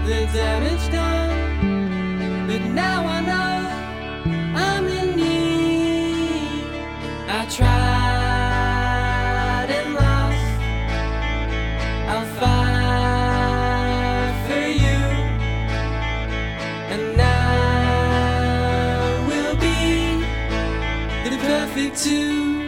the damage done. But now I know I'm in need. I tried and lost. I'll fight for you, and now we'll be the perfect two.